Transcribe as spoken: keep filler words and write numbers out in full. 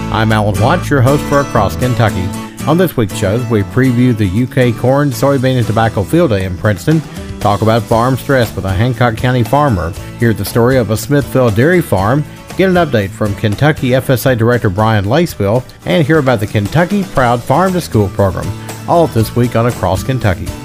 I'm Alan Watts, your host for Across Kentucky. On this week's show, we preview the U K Corn, Soybean, and Tobacco Field Day in Princeton, talk about farm stress with a Hancock County farmer, hear the story of a Smithville dairy farm, get an update from Kentucky F S A Director Brian Laceville, and hear about the Kentucky Proud Farm to School program. All of this week on Across Kentucky.